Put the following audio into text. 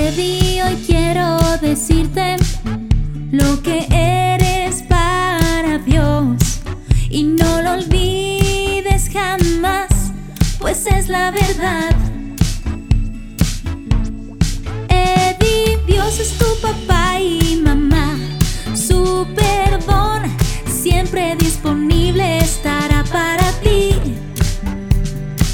Eddie, hoy quiero decirte lo que eres para Dios, y no lo olvides jamás, pues es la verdad. Eddie, Dios es tu papá